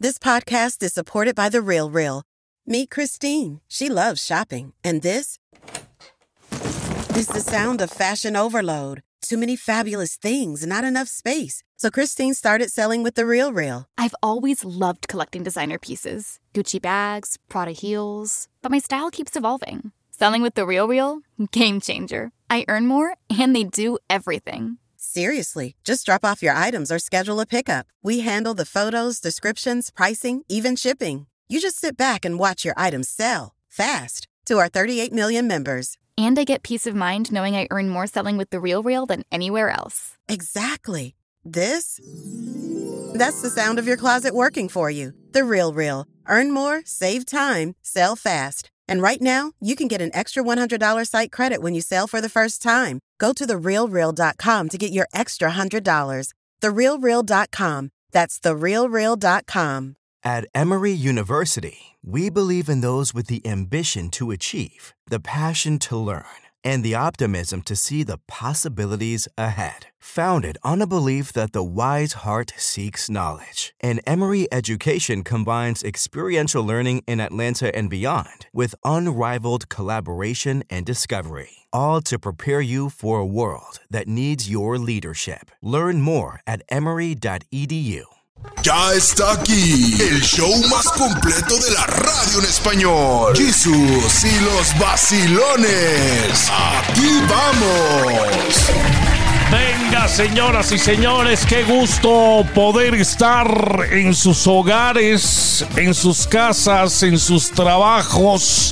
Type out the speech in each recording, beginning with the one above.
This podcast is supported by The RealReal. Meet Christine. She loves shopping. And this is the sound of fashion overload. Too many fabulous things, not enough space. So Christine started selling with The RealReal. I've always loved collecting designer pieces. Gucci bags, Prada heels. But my style keeps evolving. Selling with The RealReal? Game changer. I earn more, and they do everything. Seriously, just drop off your items or schedule a pickup. We handle the photos, descriptions, pricing, even shipping. You just sit back and watch your items sell fast to our 38 million members. And I get peace of mind knowing I earn more selling with The RealReal than anywhere else. Exactly. That's the sound of your closet working for you. The RealReal. Earn more, save time, sell fast. And right now, you can get an extra $100 site credit when you sell for the first time. Go to TheRealReal.com to get your extra $100. TheRealReal.com. That's TheRealReal.com. At Emory University, we believe in those with the ambition to achieve, the passion to learn, and the optimism to see the possibilities ahead. Founded on a belief that the wise heart seeks knowledge, and Emory education combines experiential learning in Atlanta and beyond with unrivaled collaboration and discovery, all to prepare you for a world that needs your leadership. Learn more at emory.edu. Ya está aquí el show más completo de la radio en español. Jesús y los vacilones. Aquí vamos. Venga, señoras y señores, qué gusto poder estar en sus hogares, en sus casas, en sus trabajos,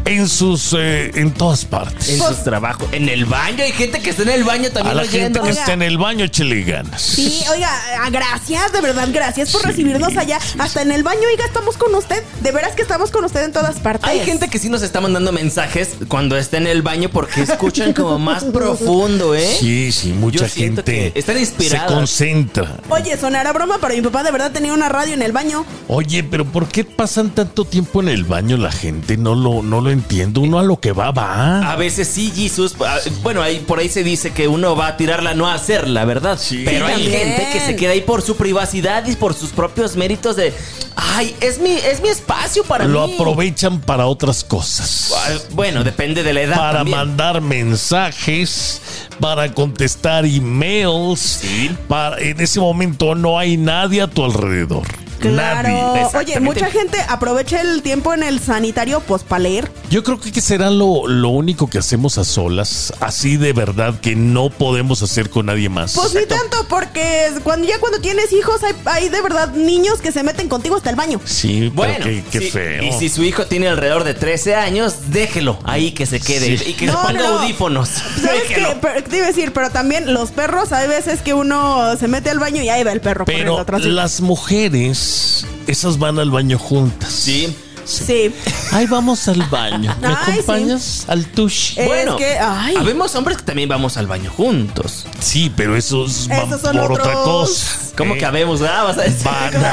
en todas partes. En sus trabajos, en el baño. Hay gente que está en el baño también. A la gente que está en el baño, échale ganas. Sí, oiga, gracias, de verdad, gracias por recibirnos allá. Hasta en el baño, oiga, estamos con usted. De veras que estamos con usted en todas partes. Hay gente que sí nos está mandando mensajes cuando está en el baño porque escuchan como más profundo, ¿eh? Sí, mucha gente están inspirados. Se concentra. Oye, sonará broma, pero mi papá de verdad tenía una radio en el baño. Oye, pero ¿por qué pasan tanto tiempo en el baño la gente? No lo entiendo. Uno a lo que va. A veces sí, Jesús. Bueno, por ahí se dice que uno va a tirarla, no a hacerla, ¿verdad? Sí. Pero hay gente que se queda ahí por su privacidad y por sus propios méritos de... Ay, es mi espacio para mí. Lo aprovechan para otras cosas. Bueno, depende de la edad. Para también mandar mensajes, para contestar emails. Sí. En ese momento no hay nadie a tu alrededor. Claro. Nadie. Oye, mucha gente aprovecha el tiempo en el sanitario pues para leer. Yo creo que será lo único que hacemos a solas, así de verdad que no podemos hacer con nadie más. Pues ni tanto, porque cuando tienes hijos hay de verdad niños que se meten contigo hasta el baño. Sí, bueno, pero qué sí, feo. Y si su hijo tiene alrededor de 13 años, déjelo ahí que se quede y que se ponga audífonos. ¿Sabes qué? Te iba a decir, pero también los perros, hay veces que uno se mete al baño y ahí va el perro. Pero las mujeres, esas van al baño juntas. Sí. Ahí vamos al baño. ¿Me acompañas al tush? Bueno, habemos hombres que también vamos al baño juntos. Sí, pero esos van son por otros. otra cosa. ¿Cómo que habemos? Vas a decir.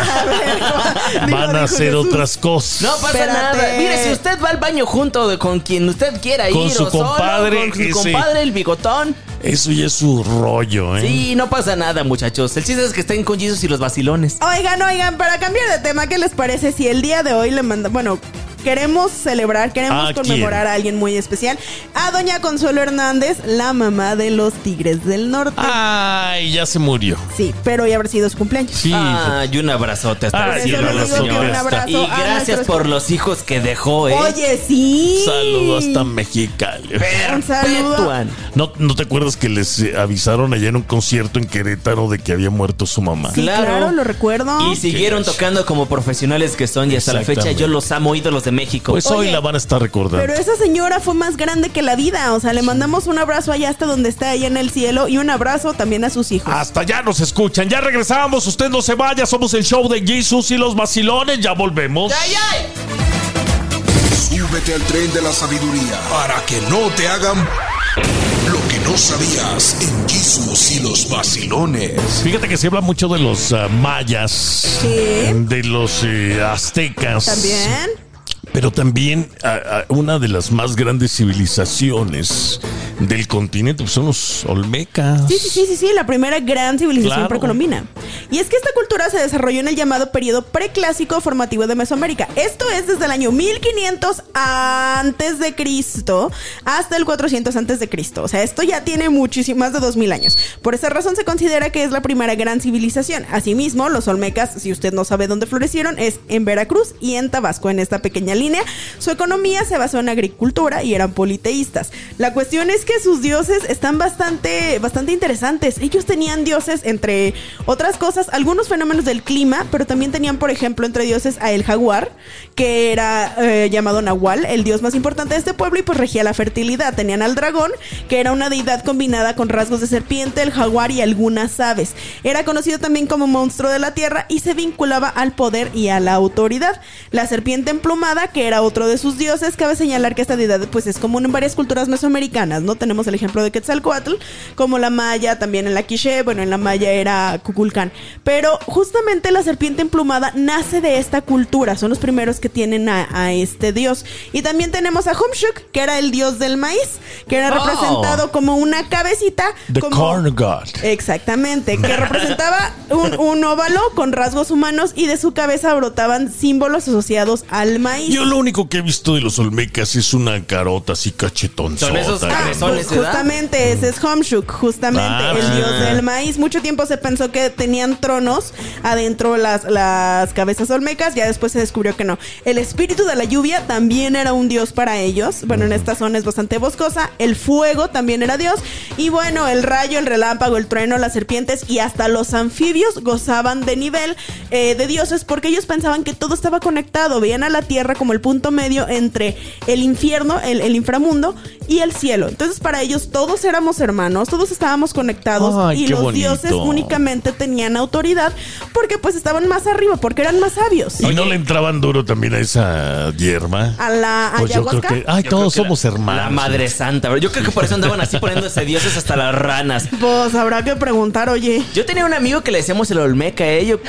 Van a hacer otras cosas. No pasa nada. Mire, si usted va al baño junto con quien usted quiera ir, con su compadre, con su compadre, el bigotón. Eso ya es su rollo, ¿eh? Sí, no pasa nada, muchachos. El chiste es que estén con Jesús y los vacilones. Oigan, para cambiar de tema, ¿qué les parece si el día de hoy le mandamos... Bueno, queremos conmemorar a alguien muy especial, a doña Consuelo Hernández, la mamá de los Tigres del Norte. Ay, ya se murió. Sí, pero ya habrá sido su cumpleaños. Sí. Y un abrazote hasta sí, un abrazo. Y gracias por los hijos que dejó, ¿eh? Oye, sí. Saludo hasta Mexicali. Un saludo. ¿No te acuerdas que les avisaron allá en un concierto en Querétaro de que había muerto su mamá? Sí, claro, lo recuerdo. Y siguieron tocando como profesionales que son, y hasta la fecha yo los amo, ídolos de México. Pues hoy la van a estar recordando. Pero esa señora fue más grande que la vida. O sea, le mandamos un abrazo allá hasta donde está, allá en el cielo, y un abrazo también a sus hijos. Hasta allá nos escuchan. Ya regresamos. Usted no se vaya. Somos el show de Jesús y los vacilones. Ya volvemos. ¡Ay! Súbete al tren de la sabiduría para que no te hagan lo que no sabías en Jesús y los vacilones. Fíjate que se habla mucho de los mayas, de los aztecas. También. Pero también una de las más grandes civilizaciones del continente, pues son los olmecas. Sí, la primera gran civilización precolombina. Y es que esta cultura se desarrolló en el llamado periodo preclásico formativo de Mesoamérica. Esto es desde el año 1500 antes de Cristo hasta el 400 antes de Cristo. O sea, esto ya tiene más de 2000 años. Por esa razón se considera que es la primera gran civilización. Asimismo, los olmecas, si usted no sabe dónde florecieron, es en Veracruz y en Tabasco, en esta pequeña línea. Su economía se basó en agricultura y eran politeístas. La cuestión es que sus dioses están bastante interesantes. Ellos tenían dioses, entre otras cosas, algunos fenómenos del clima, pero también tenían, por ejemplo, entre dioses a el jaguar, que era llamado Nahual, el dios más importante de este pueblo, y pues regía la fertilidad. Tenían al dragón, que era una deidad combinada con rasgos de serpiente, el jaguar y algunas aves. Era conocido también como monstruo de la tierra y se vinculaba al poder y a la autoridad. La serpiente emplumada, que era otro de sus dioses. Cabe señalar que esta deidad pues es común en varias culturas mesoamericanas, ¿no? Tenemos el ejemplo de Quetzalcóatl, como la maya, también en la quiché, bueno, en la maya era Cuculcán. Pero justamente la serpiente emplumada nace de esta cultura, son los primeros que tienen a este dios. Y también tenemos a Humshuk, que era el dios del maíz, que era representado como una cabecita. The Corn God. Exactamente, que representaba un óvalo con rasgos humanos y de su cabeza brotaban símbolos asociados al maíz. Yo lo único que he visto de los olmecas es una carota así cachetonzota. Son esos cabrones, justamente ese es Humshuk, justamente el dios del maíz. Mucho tiempo se pensó que tenían tronos adentro las cabezas olmecas, ya después se descubrió que no. El espíritu de la lluvia también era un dios para ellos. Bueno, en esta zona es bastante boscosa. El fuego también era dios. Y bueno, el rayo, el relámpago, el trueno, las serpientes y hasta los anfibios gozaban de nivel de dioses, porque ellos pensaban que todo estaba conectado. Veían a la tierra como el punto medio entre el infierno, el inframundo y el cielo. Entonces para ellos todos éramos hermanos, todos estábamos conectados. Ay, y los dioses únicamente tenían autoridad porque pues estaban más arriba, porque eran más sabios. ¿Y no le entraban duro también a esa hierba? A la pues ayahuasca. Yo creo que, todos somos hermanos. La Madre Santa. Yo creo que por eso andaban así poniéndose dioses hasta las ranas. Pues habrá que preguntar, oye. Yo tenía un amigo que le decíamos el Olmeca,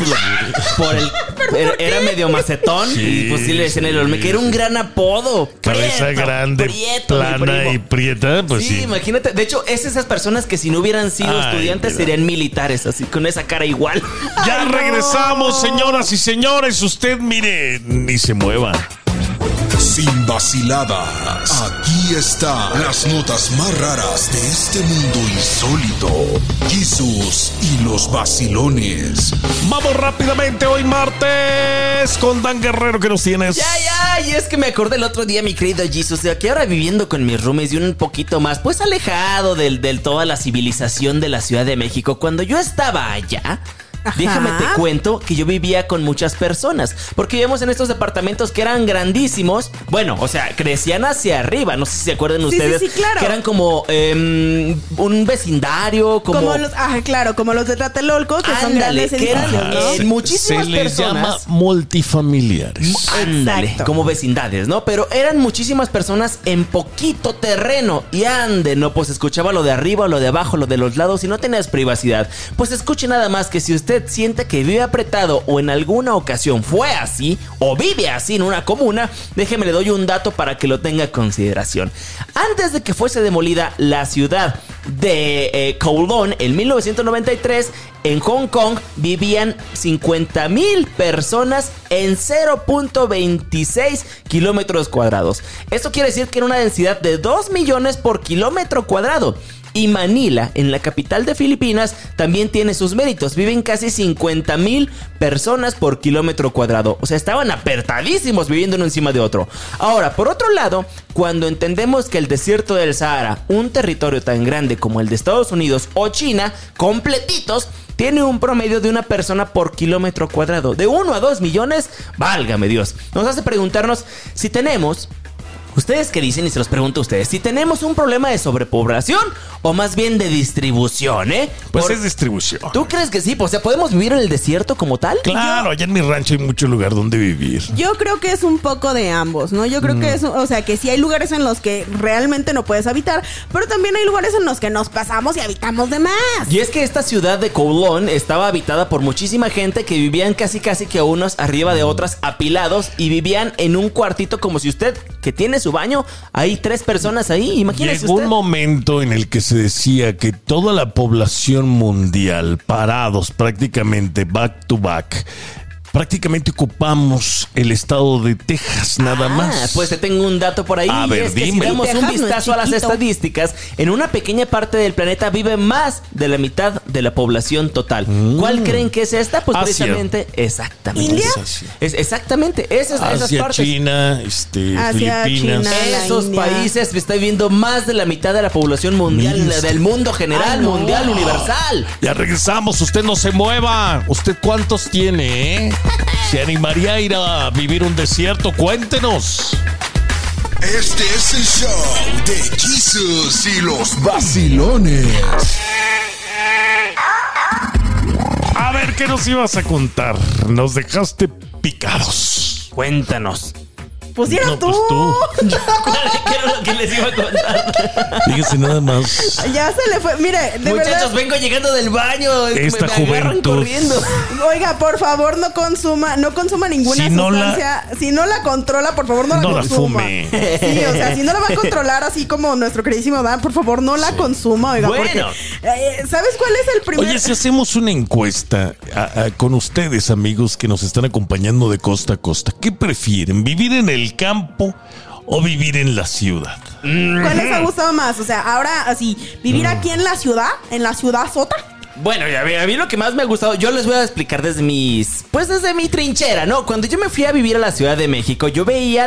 era medio macetón. Sí, y pues sí le decían el Olmeca. Era un gran apodo. Cabeza grande, plana y prieta, pues sí. Imagínate. De hecho, es esas personas que si no hubieran sido estudiantes serían militares, así con esa cara igual. Ya regresamos, señoras y señores. Usted mire, ni se mueva. Sin vaciladas, aquí están las notas más raras de este mundo insólito. Jesús y los vacilones. Vamos rápidamente hoy martes con Dan Guerrero. ¿Qué nos tienes? Ya, y es que me acordé el otro día, mi querido Jesús, de que ahora viviendo con mis roomies y un poquito más, pues alejado del toda la civilización de la Ciudad de México, cuando yo estaba allá... Ajá. Déjame te cuento que yo vivía con muchas personas, porque vivíamos en estos departamentos que eran grandísimos. Bueno, o sea, crecían hacia arriba. No sé si se acuerdan ustedes. Sí, claro. Que eran como un vecindario, como los, como los de Tlatelolco, que son grandes edificios, ¿no? Muchísimas se les personas llama multifamiliares. Ándale, como vecindades, ¿no? Pero eran muchísimas personas en poquito terreno. Y no, pues escuchaba lo de arriba, lo de abajo, lo de los lados y no tenías privacidad. Pues escuche nada más que si usted siente que vive apretado o en alguna ocasión fue así o vive así en una comuna, déjeme le doy un dato para que lo tenga en consideración. Antes de que fuese demolida la ciudad de Kowloon en 1993, en Hong Kong vivían 50,000 personas en 0.26 kilómetros cuadrados. Esto quiere decir que era una densidad de 2 millones por kilómetro cuadrado. Y Manila, en la capital de Filipinas, también tiene sus méritos. Viven casi 50,000 personas por kilómetro cuadrado. O sea, estaban apertadísimos viviendo uno encima de otro. Ahora, por otro lado, cuando entendemos que el desierto del Sahara, un territorio tan grande como el de Estados Unidos o China, completitos, tiene un promedio de una persona por kilómetro cuadrado. De 1 a 2 millones, válgame Dios. Nos hace preguntarnos si tenemos... ¿Ustedes qué dicen? Y se los pregunto a ustedes. Si tenemos un problema de sobrepoblación o más bien de distribución, Pues es distribución. ¿Tú crees que sí? O sea, ¿podemos vivir en el desierto como tal? Claro, allá en mi rancho hay mucho lugar donde vivir. Yo creo que es un poco de ambos, ¿no? Yo creo que es, o sea, que sí hay lugares en los que realmente no puedes habitar, pero también hay lugares en los que nos pasamos y habitamos de más. Y es que esta ciudad de Kowloon estaba habitada por muchísima gente que vivían casi que unos arriba de otras apilados y vivían en un cuartito como si usted que tiene su baño, hay 3 personas ahí, imagínese Llegó usted. un momento en el que se decía que toda la población mundial, parados prácticamente back to back, prácticamente ocupamos el estado de Texas, nada más. Pues te tengo un dato por ahí. A ver, es que dime. si damos un Texas no es vistazo a las chiquito. estadísticas, en una pequeña parte del planeta vive más de la mitad de la población total. ¿Cuál creen que es esta? Pues Asia. precisamente, exactamente. ¿India? Exactamente, esas Asia, partes. China, Asia, Filipinas. China. La Esos India. países está viviendo más de la mitad de la población mundial, Mire usted. del mundo general, Ay, no. mundial, universal. Ya regresamos, usted no se mueva. ¿Usted cuántos tiene, ¿Se animaría a ir a vivir un desierto? Cuéntenos. Este es el show de Jesus y los vacilones. A ver, ¿qué nos ibas a contar? Nos dejaste picados. Cuéntanos. Pusieron No, tú. pues tú. ¿Qué era lo que les iba a contar? Fíjese nada más. Ya se le fue. Mire, de Muchachos, verdad. vengo llegando del baño. Esta me agarran juventud. corriendo. Oiga, por favor, no consuma ninguna Si no sustancia. Si no la controla, por favor, no la No la consuma. fume. Sí, o sea, si no la va a controlar así como nuestro queridísimo Dan, por favor, no la consuma, oiga, Bueno. porque ¿sabes cuál es el primer? Oye, si hacemos una encuesta con ustedes, amigos que nos están acompañando de costa a costa, ¿qué prefieren? ¿Vivir en el campo o vivir en la ciudad? ¿Cuál les ha gustado más? O sea, ahora así, vivir aquí en la ciudad sota. Bueno, ya a mí lo que más me ha gustado, yo les voy a explicar desde mi trinchera, ¿no? Cuando yo me fui a vivir a la Ciudad de México, yo venía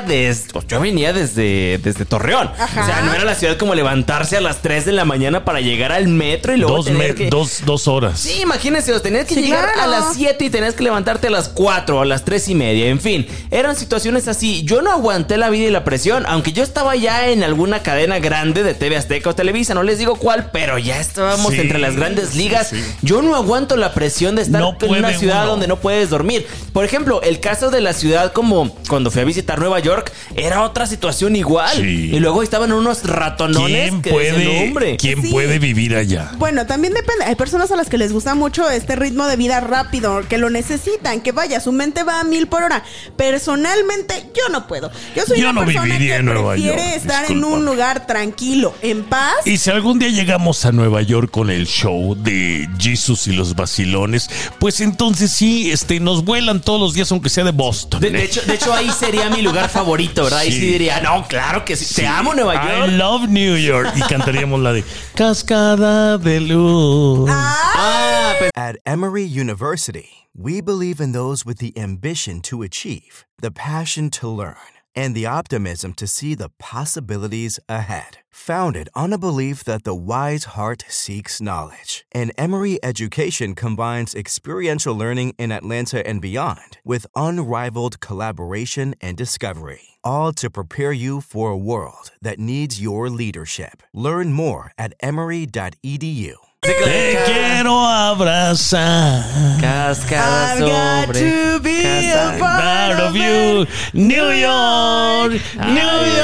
desde Torreón. Ajá. O sea, no era la ciudad como levantarse a las 3 de la mañana para llegar al metro y luego Dos horas. Sí, imagínense, tenías que Sí, llegar claro. a las 7 y tenías que levantarte a las 4 o a las 3:30. En fin, eran situaciones así. Yo no aguanté la vida y la presión, aunque yo estaba ya en alguna cadena grande de TV Azteca o Televisa, no les digo cuál, pero ya estábamos Sí, entre las grandes ligas. sí. Yo no aguanto la presión de estar No en una puede ciudad uno. donde no puedes dormir. Por ejemplo, el caso de la ciudad como cuando fui a visitar Nueva York, era otra situación igual. Sí. Y luego estaban unos ratonones ¿Quién que decían, "Hombre". ¿Quién Sí. puede vivir allá? Bueno, también depende. Hay personas a las que les gusta mucho este ritmo de vida rápido, que lo necesitan, que vaya, su mente va a 1000 por hora. Personalmente, yo no puedo. Yo soy Yo una no persona viviría que en Nueva prefiere York, estar en discúlpame. un lugar tranquilo, en paz. Y si algún día llegamos a Nueva York con el show de Jesus y los vacilones, pues entonces sí, nos vuelan todos los días, aunque sea de Boston. De hecho, ahí sería mi lugar favorito, ¿verdad? Ahí Sí. sí diría, no, claro que sí. Te amo, Nueva York. I love New York. Y cantaríamos la de Cascada de Luz. Pues At Emory University, we believe in those with the ambition to achieve, the passion to learn, and the optimism to see the possibilities ahead. Founded on a belief that the wise heart seeks knowledge, and Emory education combines experiential learning in Atlanta and beyond with unrivaled collaboration and discovery, all to prepare you for a world that needs your leadership. Learn more at emory.edu. Te quiero abrazar. Cascada I've got sobre to be cascada. a Part of you, New York, New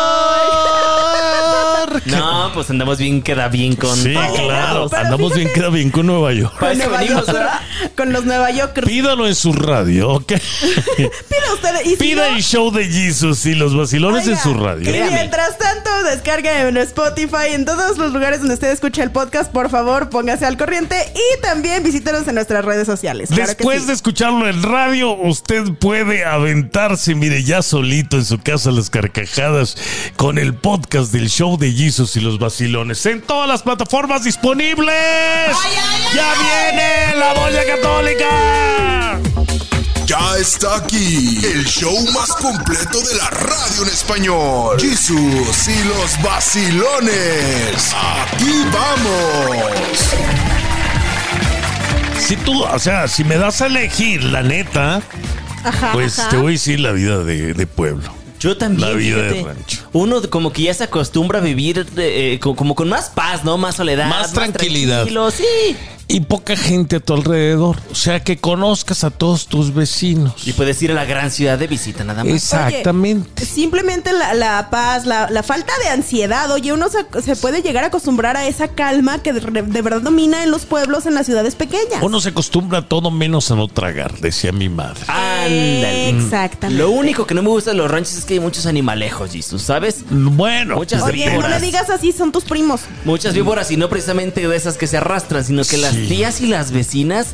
York. No, pues andamos bien, queda bien con Sí, todos. claro. pero Andamos bien, fíjate- queda bien con Nueva York. Para Con eso Nueva venimos, York, ¿verdad? con los Nueva Yorkers. Pídalo en su radio, ¿ok? Pida usted. Y si Pida no, el show de Jesus y los vacilones en oiga, su radio. Y Créame. mientras tanto, descarguen en Spotify, en todos los lugares donde usted escucha el podcast, por favor, póngase al corriente y también visítenos en nuestras redes sociales. Claro que Después sí. de escucharlo en radio, usted puede aventarse, mire, ya solito en su casa las carcajadas con el podcast del show de Jesus y los vacilones en todas las plataformas disponibles. ¡Ya viene la Doña Católica! Ya está aquí el show más completo de la radio en español. Jesus y los vacilones. Aquí vamos. Si me das a elegir, la neta, Ajá, pues ajá. te voy a decir la vida de pueblo. Yo también. La vida de fíjate. rancho. uno como que ya se acostumbra a vivir como con más paz, ¿no? Más soledad. Más tranquilidad. Tranquilo, sí. Y poca gente a tu alrededor. O sea, que conozcas a todos tus vecinos. Y puedes ir a la gran ciudad de visita nada más. Exactamente. Oye, simplemente la paz, la falta de ansiedad. Oye, uno se puede llegar a acostumbrar a esa calma que de verdad domina en los pueblos, en las ciudades pequeñas. Uno se acostumbra a todo menos a no tragar, decía mi madre. Ándale. Exactamente. Lo único que no me gusta de los ranchos es que hay muchos animalejos, Jesus, ¿sabes? Bueno, Muchas Oye, no le digas así, son tus primos. Muchas víboras y no precisamente de esas que se arrastran, sino que las tías y las vecinas.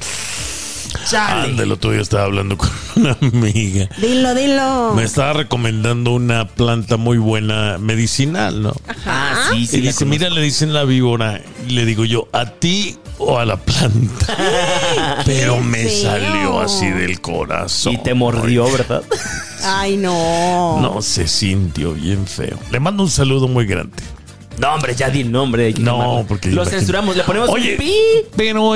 Chale. El otro día estaba hablando con una amiga. Dilo. Me estaba recomendando una planta muy buena medicinal, ¿no? Ah, sí, sí. Y dice, mira, le dicen la víbora. Y le digo yo, ¿a ti o a la planta? Pero me salió así del corazón. Y te mordió, ¿verdad? Ay, no. No, se sintió bien feo. Le mando un saludo muy grande. No, hombre, ya di el nombre. No, porque lo censuramos, le ponemos Oye, un pi. pero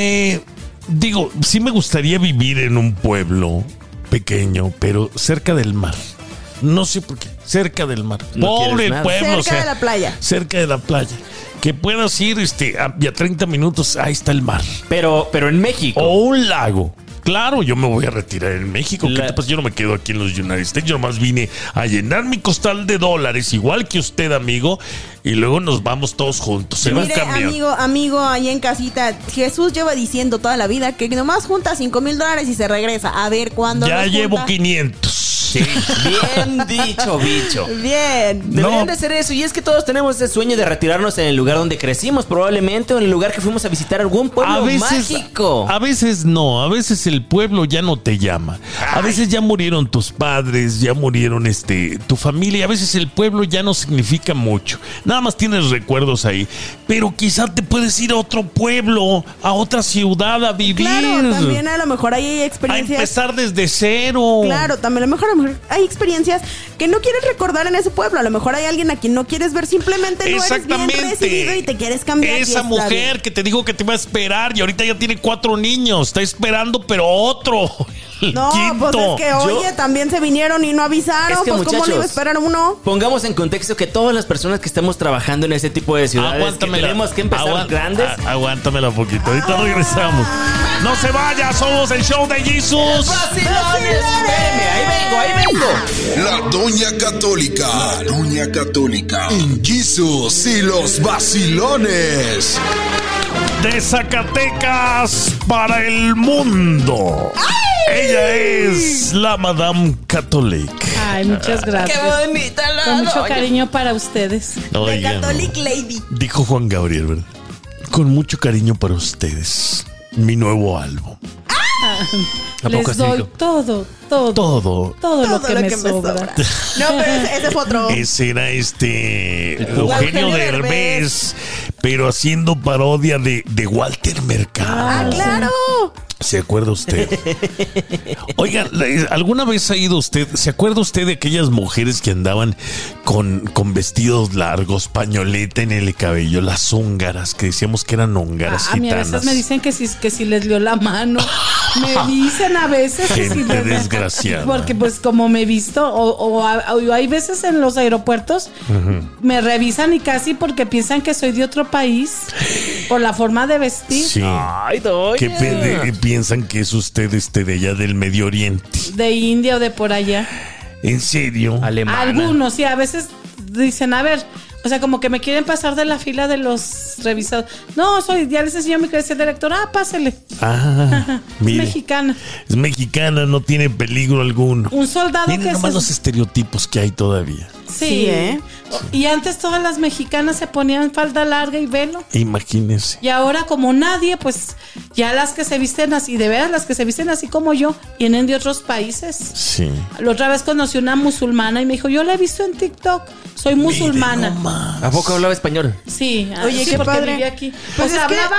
digo, sí me gustaría vivir en un pueblo pequeño, pero cerca del mar. No sé por qué, cerca del mar. No Pobre quieres nada. pueblo. Cerca de la playa. Cerca de la playa. Que puedas ir a 30 minutos, ahí está el mar. Pero en México. O un lago. Claro, yo me voy a retirar en México. ¿Qué te pasa? Yo no me quedo aquí en los United States. Yo nomás vine a llenar mi costal de dólares, igual que usted, amigo. Y luego nos vamos todos juntos en un Mire, camión. amigo, ahí en casita, Jesús lleva diciendo toda la vida que nomás junta $5,000 y se regresa. A ver cuándo. Ya los llevo junta. 500. Sí, bien dicho, bicho. Bien. Deberían de ser eso. Y es que todos tenemos ese sueño de retirarnos en el lugar donde crecimos, probablemente, o en el lugar que fuimos a visitar algún pueblo mágico. A veces no, a veces el pueblo ya no te llama. A veces ya murieron tus padres, ya murieron tu familia. A veces el pueblo ya no significa mucho. Nada más tienes recuerdos ahí. Pero quizá te puedes ir a otro pueblo, a otra ciudad a vivir. Claro, también a lo mejor hay A experiencias. empezar desde cero. Claro, también a lo mejor hay experiencias que no quieres recordar en ese pueblo. A lo mejor hay alguien a quien no quieres ver, simplemente no eres bien recibido y te quieres cambiar. Esa mujer que te dijo que te iba a esperar y ahorita ya tiene 4 niños. Está esperando, pero otro. No, quinto. pues es que, oye, también se vinieron y no avisaron. Es que, pues, ¿cómo le iba a esperar uno? Pongamos en contexto que todas las personas que estamos trabajando en ese tipo de ciudades, que tenemos que empezar grandes. Aguántamela poquito. Ahorita regresamos. No se vaya, somos el show de Jesus. ¡Vacilones! Espéreme, ahí vengo. La Doña Católica. En Jesus y los vacilones. De Zacatecas para el mundo. Ella es la Madame Catholic. Ay, muchas gracias. ¡Qué bonita la Con mucho doña! cariño para ustedes. Oigan, Catholic Lady. dijo Juan Gabriel, ¿verdad? Con mucho cariño para ustedes. Mi nuevo álbum. ¿A poco Les así doy dijo? todo Todo. lo que me sobra. No, pero ese fue otro. Ese era Eugenio Eugenio Derbez, pero haciendo parodia de Walter Mercado. Ah, claro. ¿Se acuerda usted? Oiga, ¿alguna vez ha ido usted? ¿Se acuerda usted de aquellas mujeres que andaban con vestidos largos, pañoleta en el cabello, las húngaras, que decíamos que eran húngaras A mí a gitanas? veces me dicen que si les lió la mano. Me dicen a veces que si Gente les... desgraciada. Porque pues como me he visto, o hay veces en los aeropuertos, me revisan y casi porque piensan que soy de otro país por la forma de vestir. Sí. Ay, doña. Que piensan que es usted de allá del Medio Oriente. De India o de por allá. ¿En serio? Alemana. Algunos, sí, a veces dicen, a ver, o sea, como que me quieren pasar de la fila de los revisados. No, ya les enseñó mi credencial de lector. Ah, pásele. Ah, mire. Es mexicana. Es mexicana, no tiene peligro alguno. Un soldado Miren que nomás se... los estereotipos que hay todavía. Sí, ¿eh? Y antes todas las mexicanas se ponían falda larga y velo. Imagínense. Y ahora como nadie, pues ya las que se visten así, de veras las que se visten así como yo, vienen de otros países. Sí. La otra vez conocí una musulmana y me dijo, yo la he visto en TikTok, soy musulmana. Miren nomás. ¿A poco hablaba español? Sí, Oye, sí, qué porque padre. vivía aquí. Pues o sea, es que- hablaba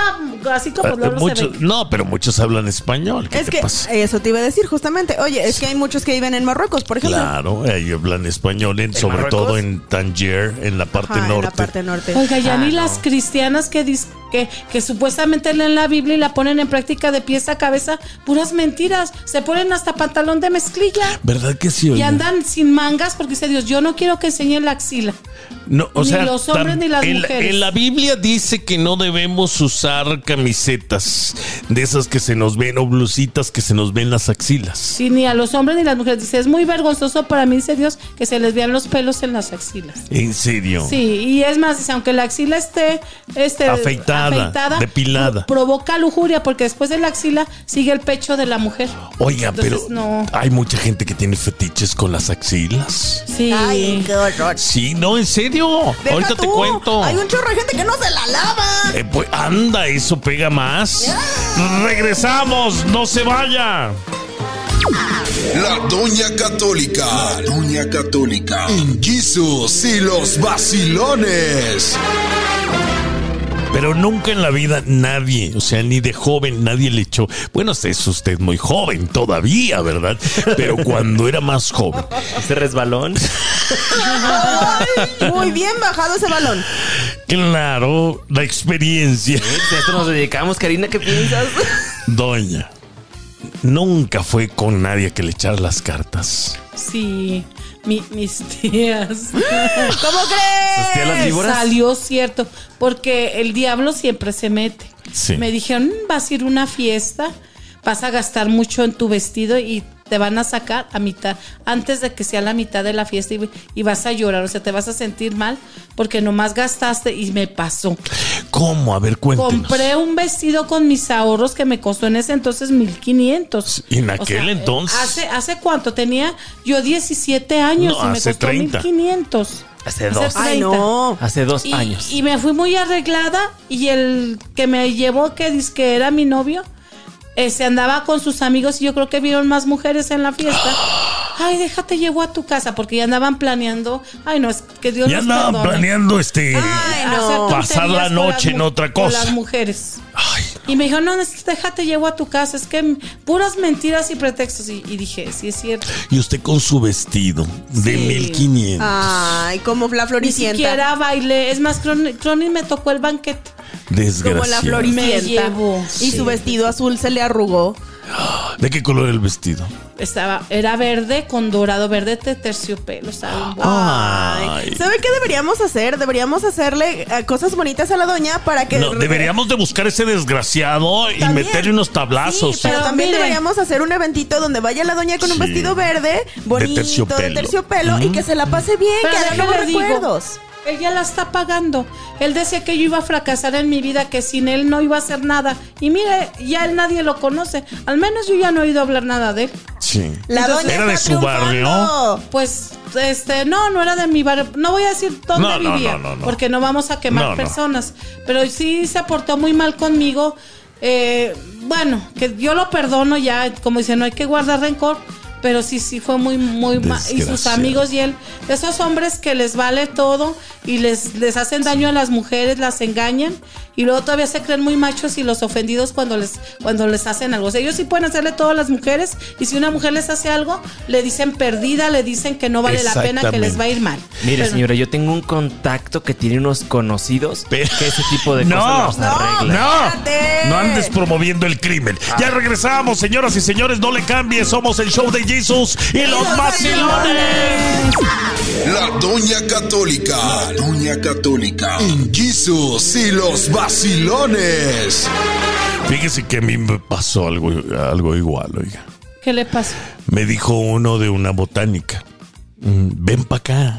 así como luego se ve. No, pero muchos hablan español. ¿Qué Es te que pasa? eso te iba a decir justamente. Oye, es que hay muchos que viven en Marruecos, por ejemplo. Claro, ahí hablan español, sobre Marruecos? todo en Tangier, en la parte Ajá, norte. en la parte norte. Oiga, ya ni las cristianas que supuestamente leen la Biblia y la ponen en práctica de pies a cabeza, puras mentiras. Se ponen hasta pantalón de mezclilla. ¿Verdad que sí? Y oye? andan sin mangas porque dice Dios, yo no quiero que enseñen la axila. No, o Ni sea, los hombres ni las mujeres. En la Biblia dice que no debemos usar camisetas de esas que se nos ven o blusitas que se nos ven las axilas. Sí, ni a los hombres ni las mujeres. Dice, es muy vergonzoso para mí, dice Dios, que se les vean los pelos en las axilas. ¿En serio? Sí, y es más, dice, aunque la axila esté Afeitada, depilada. Provoca lujuria porque después de la axila sigue el pecho de la mujer. Oiga, Entonces, pero no. hay mucha gente que tiene fetiches con las axilas. Sí. Ay, qué horror. Sí, no, en serio. Deja Ahorita te tú, cuento. Hay un chorro de gente que no se la lava. Pues anda, eso pega más. Regresamos, no se vaya. La Doña Católica. La Doña Católica. En Jesus y los vacilones. Pero nunca en la vida nadie, o sea, ni de joven, nadie le echó. Bueno, es usted muy joven todavía, ¿verdad? Pero cuando era más joven. ¿Ese resbalón? Ay, muy bien bajado ese balón. Claro, la experiencia. Sí, a esto nos dedicamos, Karina, ¿qué piensas? Doña, nunca fue con nadie que le echara las cartas. Sí, mis tías. ¿Cómo crees? ¿Sus tías las víboras? Salió cierto, porque el diablo siempre se mete. Sí. Me dijeron, vas a ir a una fiesta, vas a gastar mucho en tu vestido y te van a sacar a mitad, antes de que sea la mitad de la fiesta y vas a llorar, o sea, te vas a sentir mal porque nomás gastaste y me pasó. ¿Cómo? A ver, cuéntenos. Compré un vestido con mis ahorros que me costó en ese entonces 1,500. ¿Y en aquel entonces? ¿Hace cuánto? Tenía yo 17 años No, y me hace costó 30. 1,500. Hace dos. Ay, 30. no. Hace 2 años. Y me fui muy arreglada y el que me llevó, que dice que era mi novio, se andaba con sus amigos y yo creo que vieron más mujeres en la fiesta. Ay, déjate, llevo a tu casa porque ya andaban planeando. Ay, no, es que Dios Ya los andaban perdone. planeando Hacer pasar la tonterías noche con en otra con cosa. las mujeres. Ay, Y me dijo, no, déjate, llevo a tu casa. Es que puras mentiras y pretextos. Y dije, sí es cierto. y usted con su vestido de Sí. 1,500. Ay, como la Ni floricienta. siquiera bailé. Es más, Crony me tocó el banquete. Desgraciado. Como la Me floricienta. llevó. Y Sí. su vestido azul se le arrugó. ¿De qué color era el vestido? Era verde con dorado, verde de terciopelo. Estaba bien bonito. Ay. ¿Sabe qué deberíamos hacer? Deberíamos hacerle cosas bonitas a la doña para que... No, deberíamos de buscar ese desgraciado y También. meterle unos tablazos. Sí, pero también mire. deberíamos hacer un eventito donde vaya la doña con un Sí. vestido verde, bonito, de terciopelo, y que se la pase bien, Pero que haga déjale nuevos digo, recuerdos. Él ya la está pagando. Él decía que yo iba a fracasar en mi vida, que sin él no iba a hacer nada. Y mire, ya él nadie lo conoce. Al menos yo ya no he oído hablar nada de él. Sí. La doña ¿Era de está su barrio? triunfando. Pues, no era de mi barrio. No voy a decir dónde No, no, vivía, no. porque no vamos a quemar No, no. personas. Pero sí se portó muy mal conmigo. Bueno, que yo lo perdono ya, como dice, no hay que guardar rencor. Pero sí fue muy mal. Y sus Desgraciado. amigos y él, esos hombres que les vale todo y les hacen daño a las mujeres, las engañan y luego todavía se creen muy machos y los ofendidos cuando les hacen algo. O sea, ellos sí pueden hacerle todo a las mujeres y si una mujer les hace algo, le dicen perdida, le dicen que no vale la pena, que les va a ir mal. Mire, Pero- señora, yo tengo un contacto que tiene unos conocidos Pero- que ese tipo de No, cosas los arregla. espérate. No andes promoviendo el crimen. Ya regresamos, señoras y señores, no le cambie. Somos el show de Jesus y los vacilones. La Doña Católica. La Doña Católica. En Jesus y los vacilones. Fíjese que a mí me pasó algo igual, oiga. ¿Qué le pasó? Me dijo uno de una botánica. Ven para acá.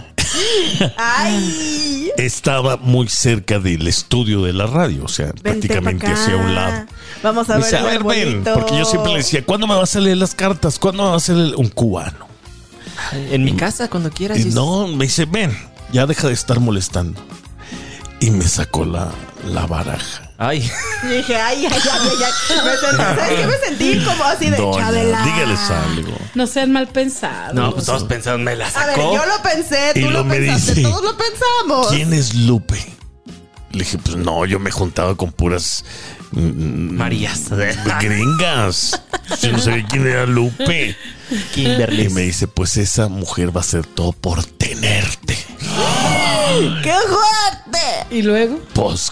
Ay, Estaba muy cerca del estudio de la radio, o sea, vente prácticamente pa' acá. hacia un lado. Vamos a Me ver dice, el a ver, ven, arbolito. porque yo siempre le decía, ¿cuándo me vas a leer las cartas? ¿Cuándo me vas a leer un cubano? En mi casa, cuando quieras. Y Jesus. no, me dice, ven, ya deja de estar molestando. Y me sacó la baraja. Ay, Y dije, ay. ¿Sabes qué? Me sentí como así de Doña, Chabela. dígales algo. No sean mal pensados. no, pues todos pensaron, me la A ver, sacó. yo lo pensé, Y tú lo lo me pensaste, dice, todos lo pensamos. ¿Quién es Lupe? Le dije, pues no, yo me juntaba con puras Marías. gringas. Yo no sabía quién era Lupe. Kimberly. Y me dice, pues esa mujer va a hacer todo por tenerte. ¡Qué fuerte! Y luego. Pues,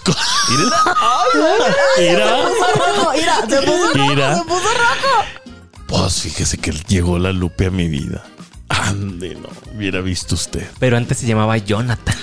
Mira, se puso rojo. Pues fíjese que llegó la Lupe a mi vida. Ande, no, hubiera visto usted. Pero antes se llamaba Jonathan.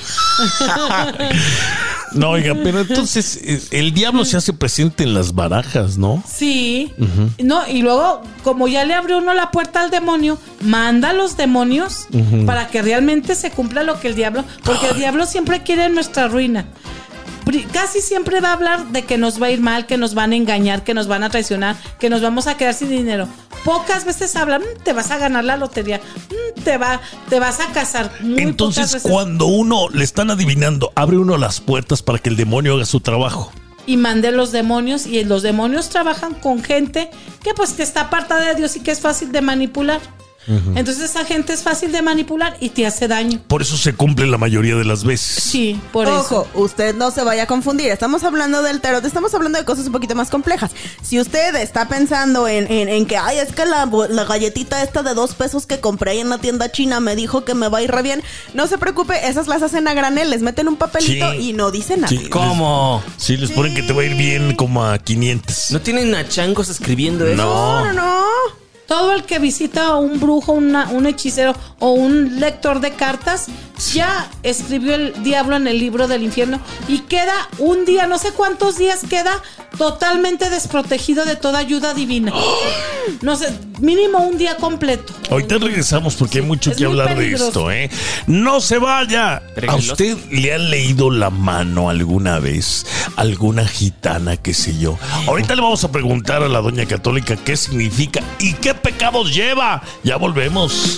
No, oiga, pero entonces el diablo se hace presente en las barajas, ¿no? Sí. No, y luego, como ya le abrió uno la puerta al demonio, manda a los demonios para que realmente se cumpla lo que el diablo. Porque el diablo siempre quiere nuestra ruina. Casi siempre va a hablar de que nos va a ir mal, que nos van a engañar, que nos van a traicionar, que nos vamos a quedar sin dinero. Pocas veces hablan, te vas a ganar la lotería, te vas a casar. Entonces, cuando uno le están adivinando, abre uno las puertas para que el demonio haga su trabajo. Y mande los demonios, y los demonios trabajan con gente que está apartada de Dios y que es fácil de manipular. Entonces esa gente es fácil de manipular y te hace daño. Por eso se cumple la mayoría de las veces. Sí, por eso. Ojo, usted no se vaya a confundir. Estamos hablando del tarot, estamos hablando de cosas un poquito más complejas. Si usted está pensando en que, ay, es que la galletita esta de 2 pesos que compré en la tienda china me dijo que me va a ir re bien, no se preocupe, esas las hacen a granel, les meten un papelito y no dicen nada. Sí, ¿Cómo? Les ponen que te va a ir bien como a 500. ¿No tienen a changos escribiendo eso? No. Todo el que visita a un brujo, un hechicero o un lector de cartas, ya escribió el diablo en el libro del infierno y queda un día, no sé cuántos días queda totalmente desprotegido de toda ayuda divina. No sé, mínimo un día completo. Ahorita regresamos porque hay mucho que hablar peligroso. de esto, ¿eh? ¡No se vaya! ¿A usted le han leído la mano alguna vez? ¿Alguna gitana, qué sé yo? Ahorita le vamos a preguntar a la doña católica qué significa y qué pecados lleva. Ya volvemos.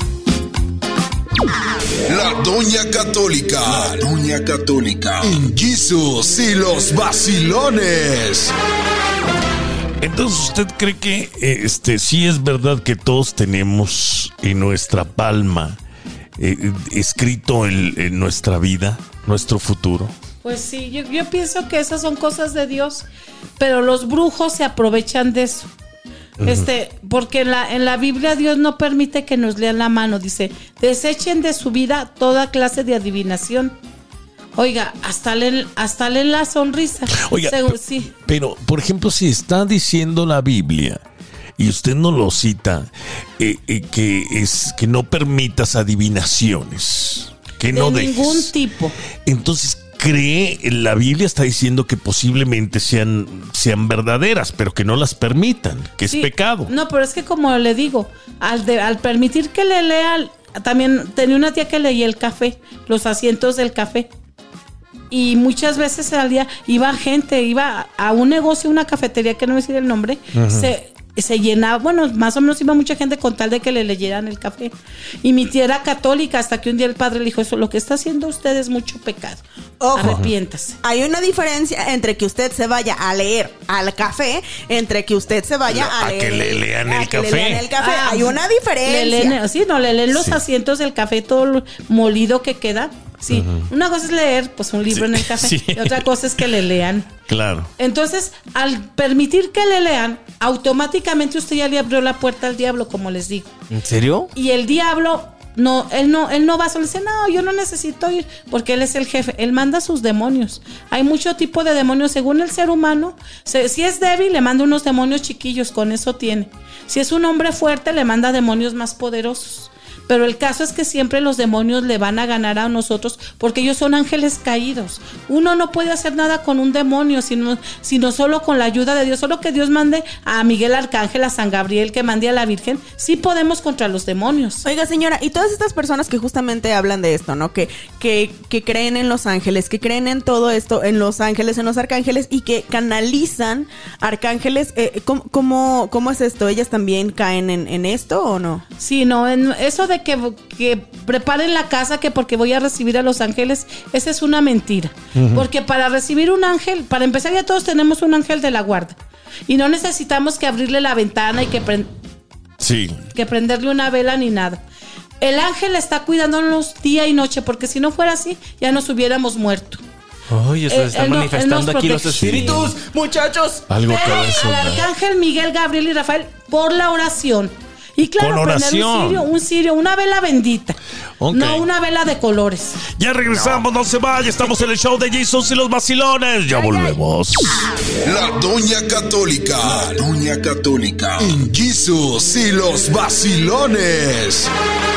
La Doña Católica. La Doña Católica. En Jesús y los vacilones. Entonces, ¿usted cree que sí es verdad que todos tenemos en nuestra palma escrito en nuestra vida, nuestro futuro? Pues sí, yo pienso que esas son cosas de Dios, pero los brujos se aprovechan de eso. Porque en la Biblia Dios no permite que nos lean la mano. Dice, desechen de su vida toda clase de adivinación. Oiga, hasta leen la sonrisa. Oiga, sí. Pero, por ejemplo, si está diciendo la Biblia y usted no lo cita, que no permitas adivinaciones, que no dejes. De ningún tipo. Entonces, la Biblia está diciendo que posiblemente sean verdaderas, pero que no las permitan, que sí, es pecado. No, pero es que como le digo, al permitir que le lea, también tenía una tía que leía el café, los asientos del café. Y muchas veces al día iba a un negocio, una cafetería, que no voy a decir el nombre, se llenaba, bueno, más o menos iba mucha gente con tal de que le leyeran el café. Y mi tía era católica, hasta que un día el padre le dijo, eso, lo que está haciendo usted es mucho pecado. Ojo, arrepiéntase. Hay una diferencia entre que usted se vaya a leer al café, entre que usted se vaya a leer, que le lean el café. Hay una diferencia. Le leen los asientos del café, todo molido que queda. Sí, una cosa es leer pues un libro en el café y otra cosa es que le lean. Claro. Entonces, al permitir que le lean, automáticamente usted ya le abrió la puerta al diablo, como les digo. ¿En serio? Y el diablo, él no va solo, dice, no, yo no necesito ir, porque él es el jefe, él manda a sus demonios. Hay mucho tipo de demonios según el ser humano. Si es débil, le manda unos demonios chiquillos, con eso tiene. Si es un hombre fuerte, le manda demonios más poderosos. Pero el caso es que siempre los demonios le van a ganar a nosotros porque ellos son ángeles caídos. Uno no puede hacer nada con un demonio, sino solo con la ayuda de Dios. Solo que Dios mande a Miguel Arcángel, a San Gabriel, que mande a la Virgen. Sí podemos contra los demonios. Oiga, señora, y todas estas personas que justamente hablan de esto, ¿no? Que creen en los ángeles, que creen en todo esto, en los ángeles, en los arcángeles, y que canalizan arcángeles. ¿Cómo es esto? ¿Ellas también caen en esto o no? Sí, no, en eso de que preparen la casa que porque voy a recibir a los ángeles, esa es una mentira. Porque para recibir un ángel, para empezar, ya todos tenemos un ángel de la guarda y no necesitamos que abrirle la ventana y que prenderle una vela ni nada. El ángel está cuidándonos día y noche, porque si no fuera así ya nos hubiéramos muerto. Oye, se están manifestando aquí los espíritus, muchachos. Algo que va a Al sonar. arcángel Miguel, Gabriel y Rafael por la oración. Y claro, Con prender oración. un cirio, una vela bendita. Ok. No una vela de colores. Ya regresamos, no se vaya. Estamos en el show de Jesus y los vacilones. Ya volvemos. La Doña Católica. La Doña Católica. En Jesus y los vacilones.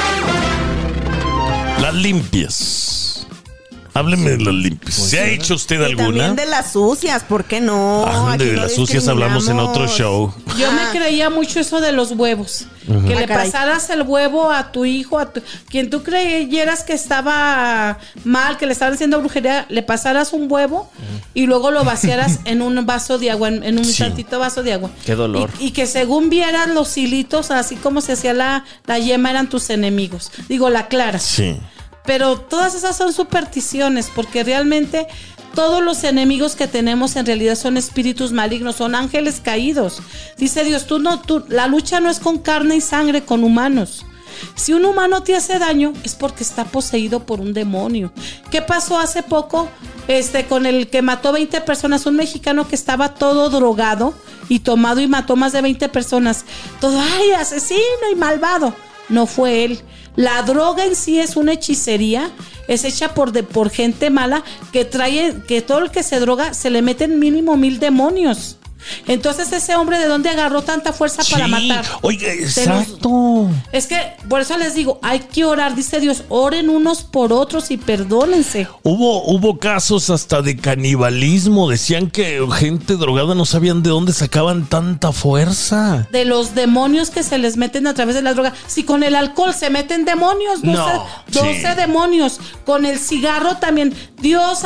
Las limpias. Hábleme de las limpias. ¿Se ha hecho usted Y alguna? también de las sucias, ¿por qué no? Aquí De no las sucias hablamos en otro discriminamos. show. Yo me creía mucho eso de los huevos. Que le caray. pasaras el huevo a tu hijo, quien tú creyeras que estaba mal, que le estaban haciendo brujería, le pasaras un huevo y luego lo vaciaras en un vaso de agua, en un Sí. tantito vaso de agua. Qué dolor. Y que según vieras los hilitos, así como se hacía la yema, eran tus enemigos. Digo, la clara. Sí. Pero todas esas son supersticiones, porque realmente todos los enemigos que tenemos en realidad son espíritus malignos, son ángeles caídos. Dice Dios, la lucha no es con carne y sangre, con humanos. Si un humano te hace daño, es porque está poseído por un demonio. ¿Qué pasó hace poco con el que mató 20 personas? Un mexicano que estaba todo drogado y tomado y mató más de 20 personas. Todo, ¡ay, asesino y malvado! No fue él. La droga en sí es una hechicería, es hecha por gente mala que todo el que se droga se le meten mínimo 1000 demonios. Entonces ese hombre, ¿de dónde agarró tanta fuerza para matar? Oiga, exacto. Es que por eso les digo, hay que orar, dice Dios, oren unos por otros y perdónense. Hubo casos hasta de canibalismo. Decían que gente drogada no sabían de dónde sacaban tanta fuerza. De los demonios que se les meten a través de la droga. Si con el alcohol se meten demonios, 12 demonios. Con el cigarro también. Dios,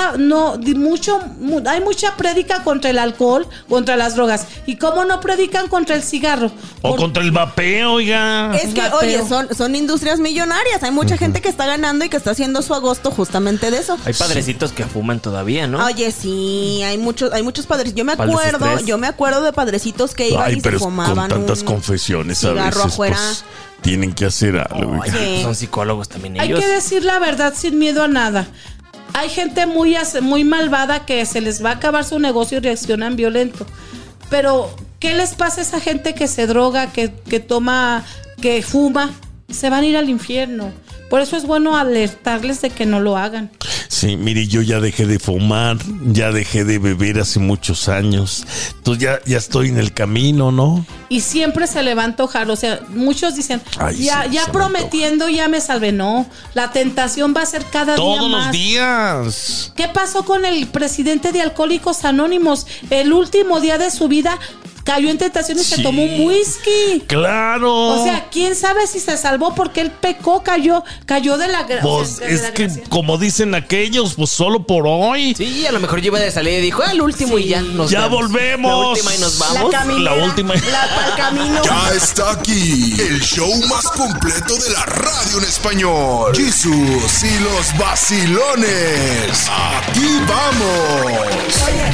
hay mucha prédica contra el alcohol, contra las drogas. ¿Y cómo no predican contra el cigarro? O contra el vapeo, oiga. Es que, oye, son industrias millonarias. Hay mucha gente que está ganando y que está haciendo su agosto justamente de eso. Hay padrecitos que fuman todavía, ¿no? Oye, sí, hay muchos padrecitos. Yo me Para el desestrés. acuerdo de padrecitos que iban Ay, y se pero con fumaban tantas un confesiones a cigarro veces, afuera. pues, tienen que hacer algo. oiga. Oye. Son psicólogos también Hay ellos. que decir la verdad sin miedo a nada. Hay gente muy malvada que se les va a acabar su negocio y reaccionan violento. Pero, ¿qué les pasa a esa gente que se droga, que toma, que fuma? Se van a ir al infierno. Por eso es bueno alertarles de que no lo hagan. Sí, mire, yo ya dejé de fumar, ya dejé de beber hace muchos años. Entonces ya estoy en el camino, ¿no? Y siempre se le va a antojar. O sea, muchos dicen, Ay, sí, ya se me prometiendo, ya me salvé. No, la tentación va a ser cada día Todos más. los días. ¿Qué pasó con el presidente de Alcohólicos Anónimos? El último día de su vida cayó en tentación y se Sí. tomó un whisky. Claro. O sea, quién sabe si se salvó porque él pecó, cayó de la gracia. Pues es que, como dicen aquellos, pues solo por hoy. Sí, a lo mejor yo iba de salida y dijo, el último y ya nos Ya vemos. volvemos. La última y nos vamos. La última. Pa'l camino. Ya está aquí el show más completo de la radio en español. Jesus y los vacilones. Aquí vamos. Oye,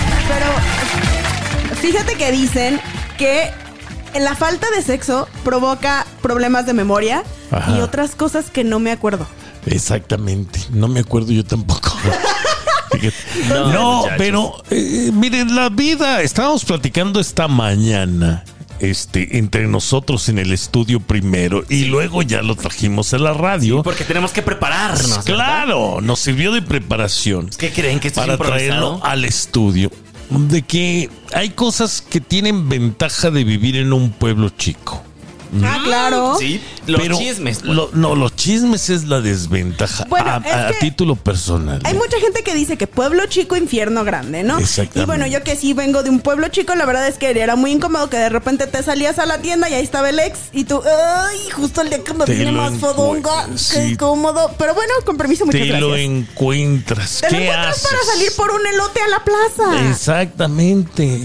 pero fíjate que dicen que la falta de sexo provoca problemas de memoria Ajá. y otras cosas que no me acuerdo. Exactamente. No me acuerdo yo tampoco. Fíjate. No, No, muchachos. pero miren, la vida, estábamos platicando esta mañana. Entre nosotros en el estudio primero y luego ya lo trajimos a la radio. Porque tenemos que prepararnos, ¿verdad? Claro, nos sirvió de preparación ¿Qué creen? ¿Que esto es para improvisado? traerlo al estudio. De que hay cosas que tienen ventaja de vivir en un pueblo chico. Ah, claro. Sí, los Pero chismes. pues. los chismes es la desventaja. Bueno, a es que título personal. Hay mucha gente que dice que pueblo chico, infierno grande, ¿no? Exactamente. Y bueno, yo que sí vengo de un pueblo chico, la verdad es que era muy incómodo que de repente te salías a la tienda y ahí estaba el ex y tú, ay, justo el día que me Te viene lo más fodonga, sí. qué incómodo. Pero bueno, con permiso, muchas Te gracias. lo encuentras. Te lo ¿Qué encuentras haces? para salir por un elote a la plaza. Exactamente.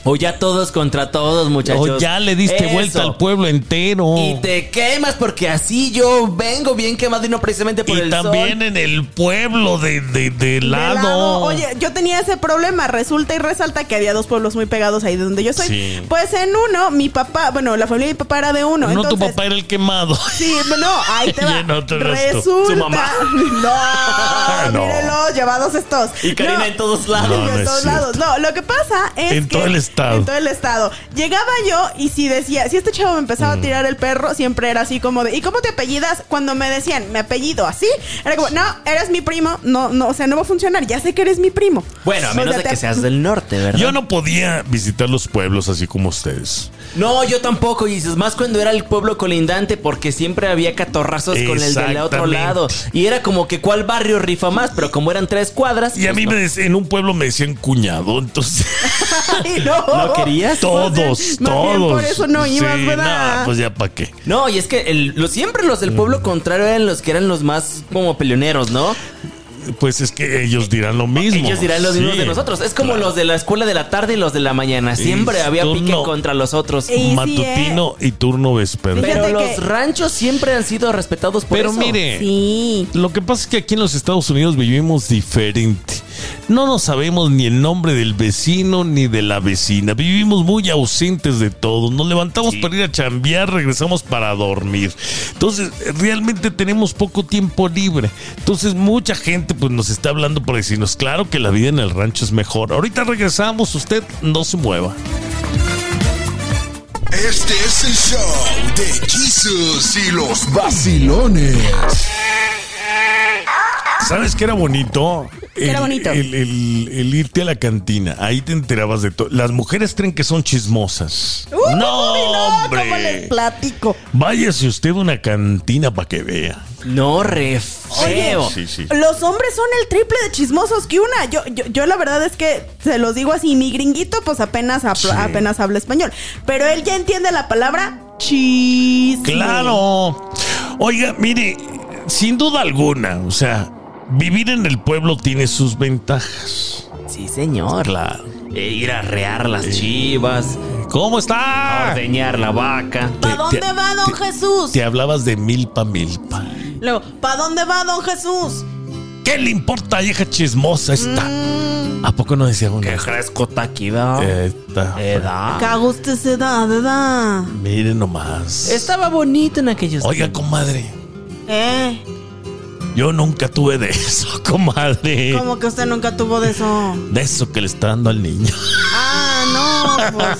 O ya todos contra todos, muchachos. O ya le diste vuelta al pueblo entero. Y te quemas porque así yo vengo bien quemado y no precisamente por el sol. Y también en el pueblo de lado. Oye, yo tenía ese problema. Resulta y resalta que había 2 pueblos muy pegados ahí de donde yo soy. Sí. Pues en uno, mi papá, bueno, la familia de mi papá era de uno. No, entonces, tu papá era el quemado. Sí, no, ahí te va. Resulta. Su mamá. No, mírenlo, llevados estos. Y Karina en todos lados. En todos lados. No, lo que pasa es en que... todo el estado. En todo el estado. Llegaba yo y si decía, si este chavo me empezaba a tirar el perro, siempre era así como de, ¿y cómo te apellidas? Cuando me decían, ¿me apellido así? Era como, no, eres mi primo. No, o sea, no va a funcionar. Ya sé que eres mi primo. Bueno, a menos de que seas del norte, ¿verdad? Yo no podía visitar los pueblos así como ustedes. No, yo tampoco, y dices, más cuando era el pueblo colindante, porque siempre había catorrazos con el del otro lado. Y era como que cuál barrio rifa más, pero como eran 3 cuadras. Y a mí en un pueblo me decían cuñado, entonces. Ay, no. ¿No querías? Todos. Por eso no ibas, sí, ¿verdad? No, pues ya para qué. No, y es que siempre los del pueblo contrario eran los que eran los más como peleoneros, ¿no? Pues es que ellos dirán lo mismo. Ellos dirán lo mismo de nosotros. Es como los de la escuela de la tarde y los de la mañana. Siempre había pique contra los otros. Matutino y turno vespertino. Pero los ranchos siempre han sido respetados por eso. Pero mire, lo que pasa es que aquí en los Estados Unidos vivimos diferente. No nos sabemos ni el nombre del vecino ni de la vecina. Vivimos muy ausentes de todo. Nos levantamos para ir a chambear, regresamos para dormir. Entonces, realmente tenemos poco tiempo libre. Entonces, mucha gente pues nos está hablando por decirnos, claro que la vida en el rancho es mejor. Ahorita regresamos, usted no se mueva. Este es el show de Jesus y los vacilones. ¿Sabes qué era bonito? Era bonito. El irte a la cantina. Ahí te enterabas de todo. Las mujeres creen que son chismosas. No, hombre. ¿Cómo les platico? Váyase usted a una cantina para que vea. No, re feo. Sí. Los hombres son el triple de chismosos que una. Yo la verdad es que se los digo así. Mi gringuito pues apenas habla español. Pero él ya entiende la palabra chisme. Claro. Oiga, mire, sin duda alguna, o sea, vivir en el pueblo tiene sus ventajas. Sí, señor. Claro. Ir a arrear las chivas. ¿Cómo está? Ordeñar la vaca. ¿Para dónde va don Jesús? Te hablabas de milpa. Luego, ¿para dónde va don Jesús? ¿Qué le importa, vieja chismosa esta? ¿A poco no decía uno? Qué fresco está aquí, ¿verdad? ¿Qué gusto se da? Miren nomás. Estaba bonito en aquellos Oiga, tiempos. comadre. Yo nunca tuve de eso, comadre. ¿Cómo que usted nunca tuvo de eso? De eso que le está dando al niño. No, pues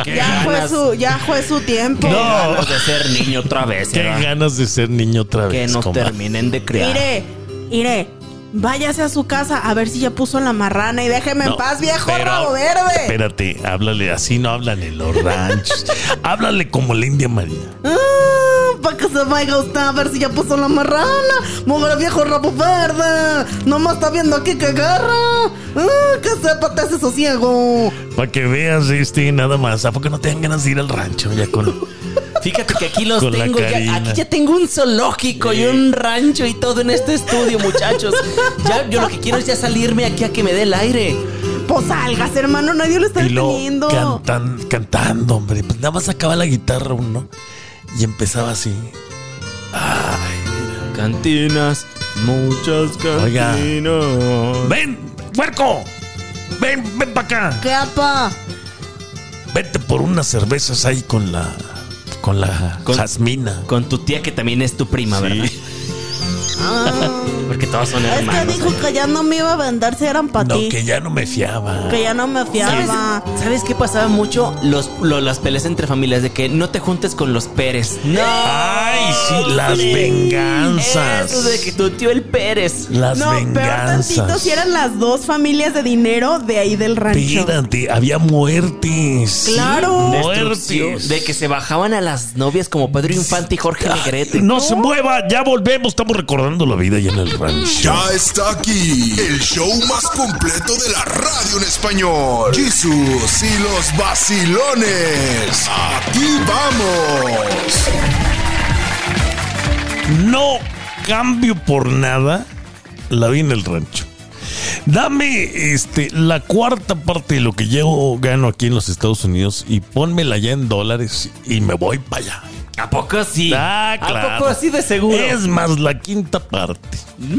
ya fue su tiempo. Qué ganas de ser niño otra vez. Qué ganas de ser niño otra vez. Que nos terminen de criar. Mire, váyase a su casa a ver si ya puso la marrana y déjeme en paz, viejo rabo verde. Espérate, háblale así, no hablan en los ranchos. Háblale como la India María. Para que se vaya usted a ver si ya puso la marrana. Mugre viejo rabo verde. Nomás está viendo aquí que agarra. Que sepa, te hace sosiego. Para que veas nada más. ¿A poco no te dan ganas de ir al rancho ya con... Fíjate que aquí los con tengo ya, aquí ya tengo un zoológico y un rancho y todo en este estudio, muchachos. Ya yo lo que quiero es ya salirme aquí a que me dé el aire. Pues salgas, hermano, nadie lo está deteniendo. Cantando, hombre. Pues nada más sacaba la guitarra uno y empezaba así. Ay, mira. Cantinas, muchas cantinas. Oiga. Ven, puerco. Ven para acá. ¿Qué, apa? Vete por unas cervezas ahí con la Jasmina. Con tu tía que también es tu prima, ¿verdad? Porque todos son hermanos. Es que dijo que ya no me iba a vender si eran para ti. No, que ya no me fiaba. Que ya no me fiaba. ¿Sabes qué pasaba mucho? Las peleas entre familias de que no te juntes con los Pérez. No. Ay, sí, las venganzas. Eso de que tu tío el Pérez. Las venganzas. Peor tantito si eran las dos familias de dinero de ahí del rancho. Espérate, había muertes. Claro. Muertes. De que se bajaban a las novias como Pedro Infante y Jorge Negrete. No se mueva, ya volvemos. Estamos recordando la vida ya en el rancho. Ya está aquí el show más completo de la radio en español. Jesus y los vacilones. Aquí vamos. No cambio por nada la vida en el rancho. Dame la cuarta parte de lo que yo gano aquí en los Estados Unidos y pónmela ya en dólares y me voy para allá. ¿A poco sí? Ah, claro. ¿A poco así de seguro? Es más, la quinta parte.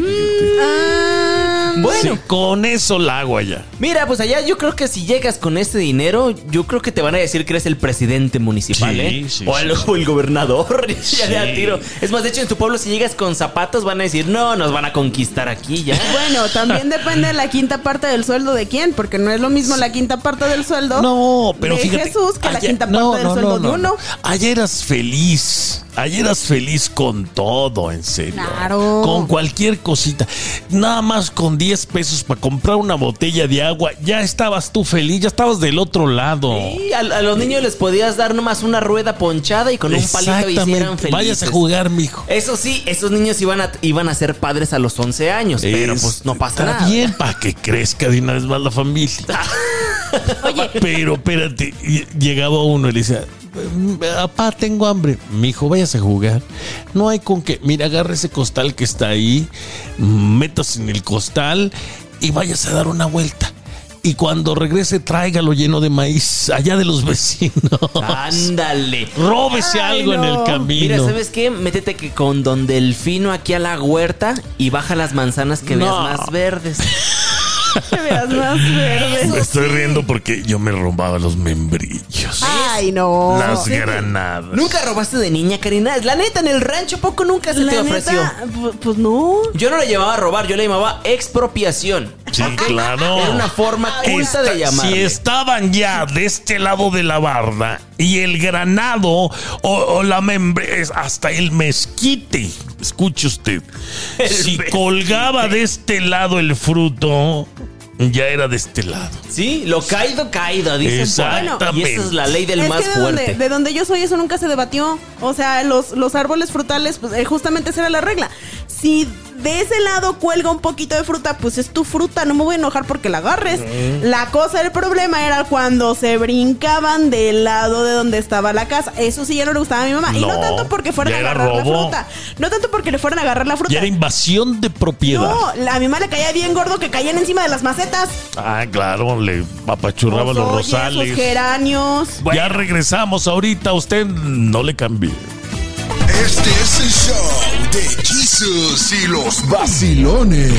Bueno, sí, con eso la hago allá. Mira, pues allá yo creo que si llegas con este dinero, yo creo que te van a decir que eres el presidente municipal, Sí, o el gobernador. Ya de a tiro. Es más, de hecho, en tu pueblo, si llegas con zapatos, van a decir, no, nos van a conquistar aquí ya. Bueno, también depende de la quinta parte del sueldo de quién, porque no es lo mismo la quinta parte del sueldo No, pero de fíjate, Jesús que la quinta parte del sueldo de uno. Ayer eras feliz. Ayer eras feliz con todo, en serio. Claro. Con cualquier cosita. Nada más con 10 pesos para comprar una botella de agua. Ya estabas tú feliz, ya estabas del otro lado. Sí, a los niños les podías dar nomás una rueda ponchada y con un palito hicieran felices. Váyase a jugar, mijo. Eso sí, esos niños iban a ser padres a los 11 años, pero pues no pasa nada. Está bien, para que crezca de una vez más la familia. Oye, Pero espérate, llegaba uno y le decía, papá, tengo hambre. Mijo, váyase a jugar. No hay con qué. Mira, agarra ese costal que está ahí, métase en el costal y váyase a dar una vuelta. Y cuando regrese, tráigalo lleno de maíz allá de los vecinos. Ándale. Róbese algo en el camino. Mira, ¿sabes qué? Métete que con Don Delfino aquí a la huerta y baja las manzanas que veas más verdes. que veas más verde. Me estoy riendo porque yo me robaba los membrillos. Ay, no. Las granadas. ¿Nunca robaste de niña, Karina? La neta, en el rancho poco nunca se te ofreció. Pues no. Yo no le llamaba a robar, yo le llamaba expropiación. Sí, claro. Era una forma culta de llamarle. Si estaban ya de este lado de la barda y el granado o la hasta el mezquite, escuche usted, si colgaba de este lado el fruto, ya era de este lado. Sí, lo caído, dicen. Exactamente. Y esa es la ley del más fuerte. De donde yo soy, eso nunca se debatió. O sea, los árboles frutales, pues justamente esa era la regla. Si de ese lado cuelga un poquito de fruta, pues es tu fruta, no me voy a enojar porque la agarres. La cosa, el problema era cuando se brincaban del lado de donde estaba la casa. Eso sí ya no le gustaba a mi mamá. Y no tanto porque fueran a agarrar la fruta. No tanto porque le fueran a agarrar la fruta. Ya era invasión de propiedad. No, a mi mamá le caía bien gordo que caían encima de las macetas. Ah, claro, le apachurraba los rosales. Los geranios. Bueno. Ya regresamos ahorita, usted no le cambie. Este es el show de Jesus y los vacilones.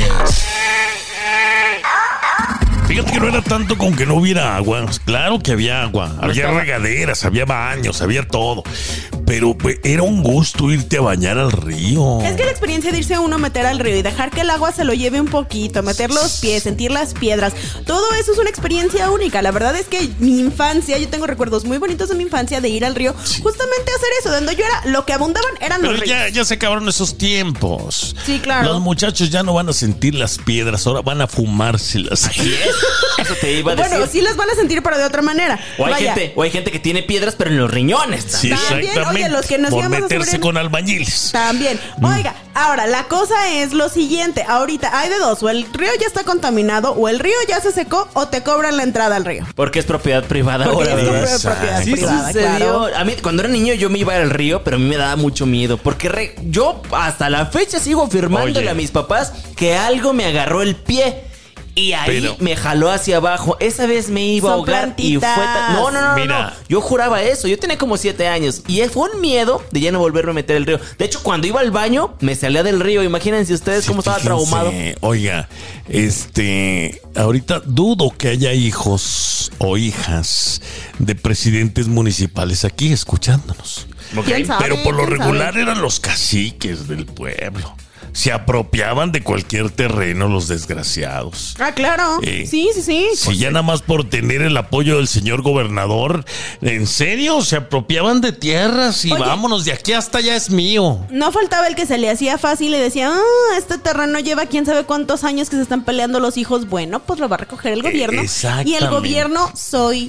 Fíjate que no era tanto con que no hubiera agua. Claro que había agua. Había regaderas, había baños, había todo. Pero pues, era un gusto irte a bañar al río. Es que la experiencia de irse uno a meter al río y dejar que el agua se lo lleve un poquito, meter los pies, sentir las piedras, todo eso es una experiencia única. La verdad es que mi infancia, yo tengo recuerdos muy bonitos de mi infancia de ir al río, justamente a hacer eso. Donde yo era, lo que abundaban eran los ríos. Pero ya se acabaron esos tiempos. Sí, claro. Los muchachos ya no van a sentir las piedras, ahora van a fumárselas. Así es. Eso te iba a decir. Bueno, sí las van a sentir, pero de otra manera. O hay gente que tiene piedras, pero en los riñones. Sí, también. exactamente. Oye, los que nos por íbamos meterse a con albañiles. También. Oiga, ahora, la cosa es lo siguiente. Ahorita hay de dos. O el río ya está contaminado, o el río ya se secó, o te cobran la entrada al río. Porque es propiedad privada ahora. Es propiedad privada, claro. A mí, cuando era niño, yo me iba al río, pero a mí me daba mucho miedo. Porque yo hasta la fecha sigo afirmándole a mis papás que algo me agarró el pie. Y ahí me jaló hacia abajo. Esa vez me iba a ahogar y fue No. Mira. Yo juraba eso. Yo tenía como 7 años. Y fue un miedo de ya no volverme a meter al río. De hecho, cuando iba al baño, me salía del río. Imagínense ustedes cómo estaba traumado. Oiga, ahorita dudo que haya hijos o hijas de presidentes municipales aquí escuchándonos. ¿Quién sabe? Pero por lo regular eran los caciques del pueblo. Se apropiaban de cualquier terreno los desgraciados. Ah, claro. Sí. Si ya nada más por tener el apoyo del señor gobernador, ¿en serio? Se apropiaban de tierras y vámonos, de aquí hasta allá es mío. No faltaba el que se le hacía fácil y decía, este terreno lleva quién sabe cuántos años que se están peleando los hijos. Bueno, pues lo va a recoger el gobierno. Exactamente. Y el gobierno soy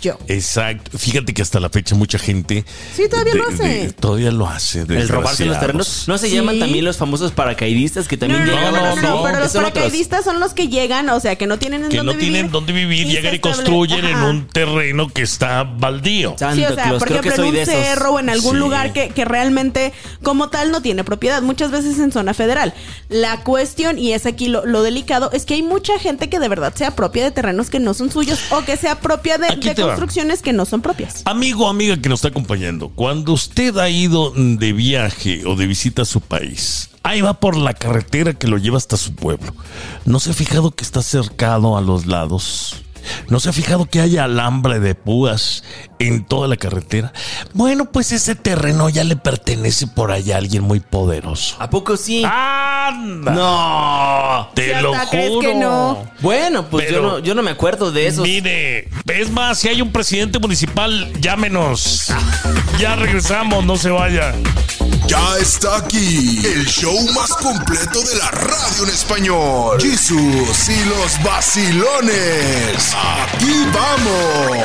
yo. Exacto. Fíjate que hasta la fecha mucha gente... Sí, todavía lo hace. Todavía lo hace. El robarse los terrenos. ¿No se llaman también los famosos paracaidistas que también llegan a No, pero los paracaidistas son los que llegan, o sea, que no tienen dónde vivir, llegan y construyen en un terreno que está baldío. Sí, o sea, por ejemplo, en un cerro o en algún lugar que realmente como tal no tiene propiedad, muchas veces en zona federal. La cuestión, y es aquí lo delicado, es que hay mucha gente que de verdad se apropia de terrenos que no son suyos o que se apropia de construcciones que no son propias. Amigo, amiga que nos está acompañando, cuando usted ha ido de viaje o de visita a su país, ahí va por la carretera que lo lleva hasta su pueblo, ¿no se ha fijado que está cercado a los lados? ¿No se ha fijado que hay alambre de púas en toda la carretera? Bueno, pues ese terreno ya le pertenece por allá a alguien muy poderoso. ¿A poco sí? ¡Anda! ¡No! Te lo juro. ¿Crees que no? Bueno, pues yo no me acuerdo de eso. Mire, es más, si hay un presidente municipal, llámenos. Ya regresamos, no se vaya. Ya está aquí el show más completo de la radio en español. Jesús y los vacilones. Aquí vamos.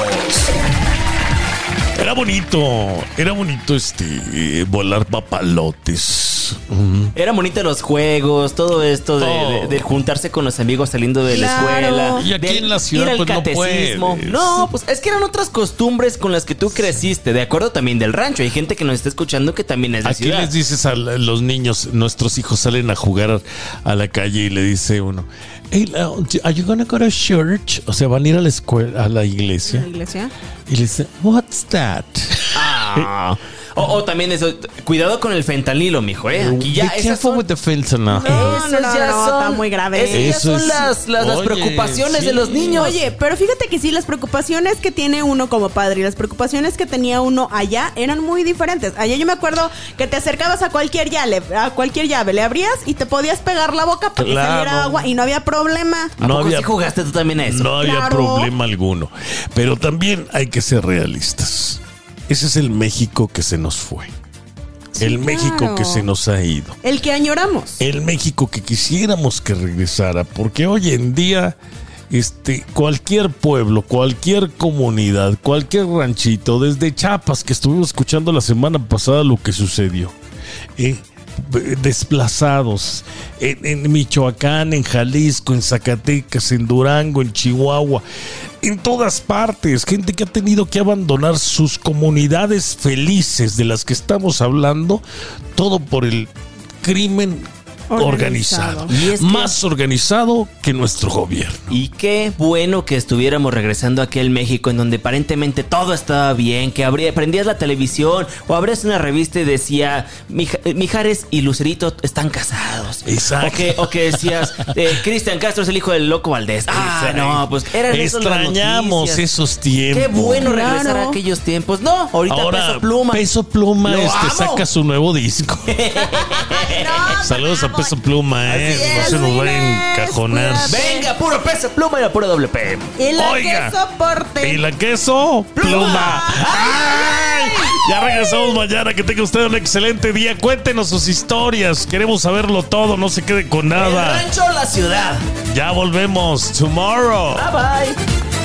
Era bonito volar papalotes. Era bonito los juegos, todo esto de juntarse con los amigos saliendo de la escuela. Y aquí en la ciudad, ir al pues catecismo. no puedes. No, pues es que eran otras costumbres con las que tú creciste, de acuerdo también del rancho. Hay gente que nos está escuchando que también es de Aquí ciudad. les dices a los niños, nuestros hijos salen a jugar a la calle y le dice uno, hey, are you gonna go to church? O sea, van a ir a la escuela, a la iglesia. ¿La iglesia? Y le dice, what's that? O también eso, cuidado con el fentanilo, mijo, Aquí ya Be careful with the fentanyl. Está muy grave. Esas son las preocupaciones de los niños. Oye, pero fíjate que sí, las preocupaciones que tiene uno como padre y las preocupaciones que tenía uno allá eran muy diferentes. Allá yo me acuerdo que te acercabas a cualquier llave, le abrías y te podías pegar la boca para que saliera agua y no había problema. ¿A poco sí jugaste tú también a eso? No había problema alguno. Pero también hay que ser realistas. Ese es el México que se nos fue. El México que se nos ha ido. El que añoramos. El México que quisiéramos que regresara. Porque hoy en día, cualquier pueblo, cualquier comunidad, cualquier ranchito, desde Chiapas, que estuvimos escuchando la semana pasada lo que sucedió. Desplazados en Michoacán, en Jalisco, en Zacatecas, en Durango, en Chihuahua, en todas partes, gente que ha tenido que abandonar sus comunidades felices de las que estamos hablando, todo por el crimen organizado. Y es más organizado que nuestro gobierno. Y qué bueno que estuviéramos regresando a aquel México en donde aparentemente todo estaba bien, que prendías la televisión o abrías una revista y decía Mijares y Lucerito están casados. Exacto. O que decías Cristian Castro es el hijo del Loco Valdés. No, pues eran esas las extrañamos noticias. Esos tiempos. Qué bueno regresar a aquellos tiempos. No, ahorita ahora, Peso Pluma saca su nuevo disco. Saludos a Peso Pluma, no se nos va a encajonar. Venga, puro Peso Pluma y la pura doble P. Y la que soporte. Y la queso Pluma. ¡Ay! Ya regresamos mañana. Que tenga usted un excelente día. Cuéntenos sus historias. Queremos saberlo todo. No se quede con nada. El rancho o la ciudad. Ya volvemos. Tomorrow. Bye bye.